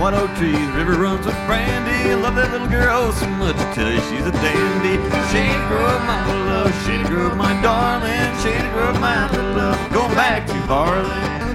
white oak trees, river runs with brandy. Love that little girl so much, I tell you she's a dandy. Shady Grove, my little love, Shady Grove, my darling. Shady Grove, my little love, going back to Harlan.